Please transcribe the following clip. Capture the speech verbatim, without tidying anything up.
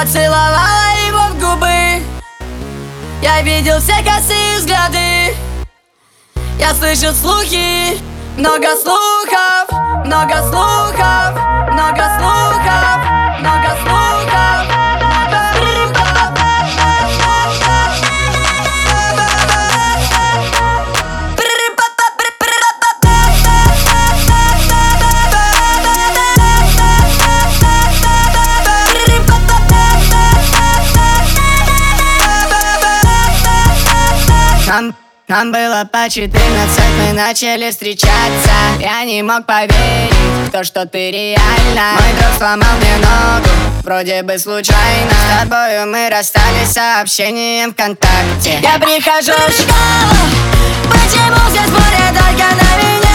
поцеловала его в губы. Я видел все косые взгляды. Я слышал слухи, много слухов, много слухов, много слухов, много слухов, много слухов. Нам, нам было по четырнадцать, мы начали встречаться. Я не мог поверить в то, что ты реально. Мой друг сломал мне ногу, вроде бы случайно. С тобою мы расстались сообщением ВКонтакте. Я прихожу в школу, почему здесь море только на меня?